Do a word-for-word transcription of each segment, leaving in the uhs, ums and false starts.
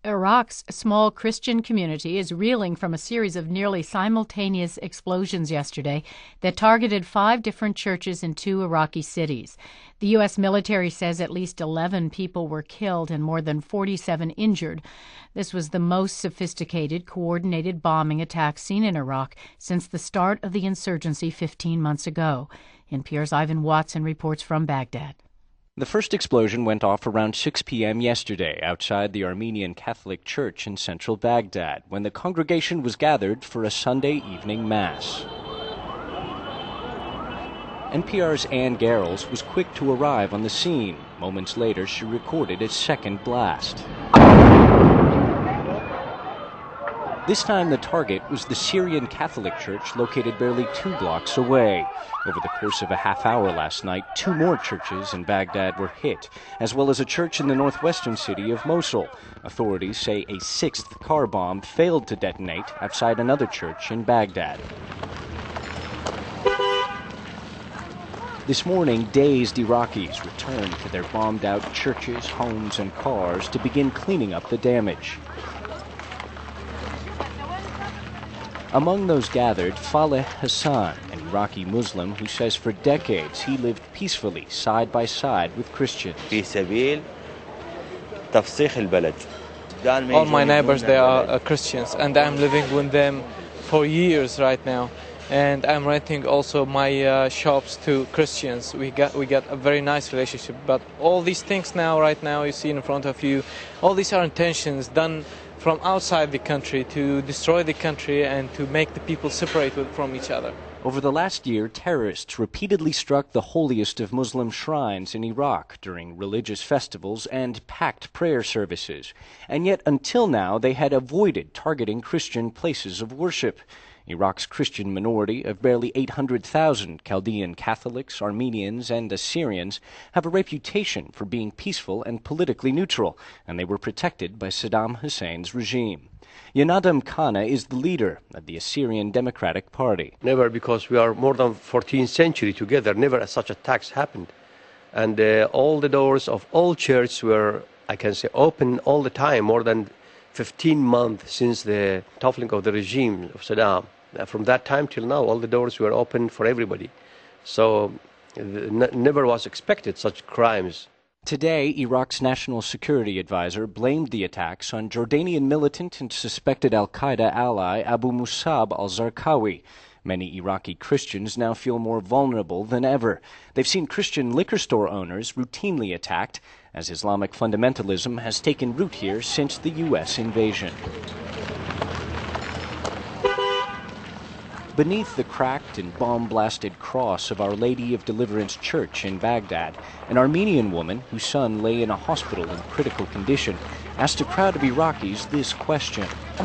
Iraq's small Christian community is reeling from a series of nearly simultaneous explosions yesterday that targeted five different churches in two Iraqi cities. The U S military says at least eleven people were killed and more than forty-seven injured. This was the most sophisticated, coordinated bombing attack seen in Iraq since the start of the insurgency fifteen months ago. N P R's Ivan Watson reports from Baghdad. The first explosion went off around six p.m. yesterday outside the Armenian Catholic Church in central Baghdad when the congregation was gathered for a Sunday evening mass. N P R's Ann Garrels was quick to arrive on the scene. Moments later, she recorded a second blast. This time the target was the Syrian Catholic Church located barely two blocks away. Over the course of a half hour last night, two more churches in Baghdad were hit, as well as a church in the northwestern city of Mosul. Authorities say a sixth car bomb failed to detonate outside another church in Baghdad. This morning, dazed Iraqis returned to their bombed-out churches, homes, and cars to begin cleaning up the damage. Among those gathered, Faleh Hassan, an Iraqi Muslim who says for decades he lived peacefully side by side with Christians. All my neighbors, they are uh, Christians, and I'm living with them for years right now. And I'm renting also my uh, shops to Christians. We got we got a very nice relationship. But all these things now, right now, you see in front of you, all these are intentions done from outside the country to destroy the country and to make the people separate from each other. Over the last year, terrorists repeatedly struck the holiest of Muslim shrines in Iraq during religious festivals and packed prayer services. And yet, until now, they had avoided targeting Christian places of worship. Iraq's Christian minority of barely eight hundred thousand Chaldean Catholics, Armenians, and Assyrians have a reputation for being peaceful and politically neutral, and they were protected by Saddam Hussein's regime. Yanadam Khana is the leader of the Assyrian Democratic Party. Never, because we are more than fourteenth century together, never such attacks happened. And uh, all the doors of all churches were, I can say, open all the time, more than fifteen months since the toppling of the regime of Saddam. From that time till now, all the doors were open for everybody. So n- never was expected such crimes. Today, Iraq's national security advisor blamed the attacks on Jordanian militant and suspected al-Qaeda ally Abu Musab al-Zarqawi. Many Iraqi Christians now feel more vulnerable than ever. They've seen Christian liquor store owners routinely attacked, as Islamic fundamentalism has taken root here since the U S invasion. Beneath the cracked and bomb-blasted cross of Our Lady of Deliverance Church in Baghdad, an Armenian woman whose son lay in a hospital in critical condition asked a crowd of Iraqis this question.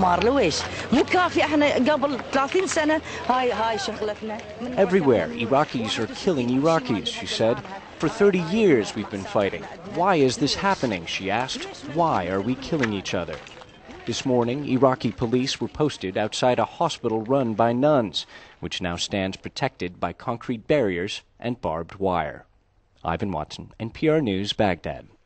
Everywhere, Iraqis are killing Iraqis, she said. For thirty years we've been fighting. Why is this happening, she asked. Why are we killing each other? This morning, Iraqi police were posted outside a hospital run by nuns, which now stands protected by concrete barriers and barbed wire. Ivan Watson, N P R News, Baghdad.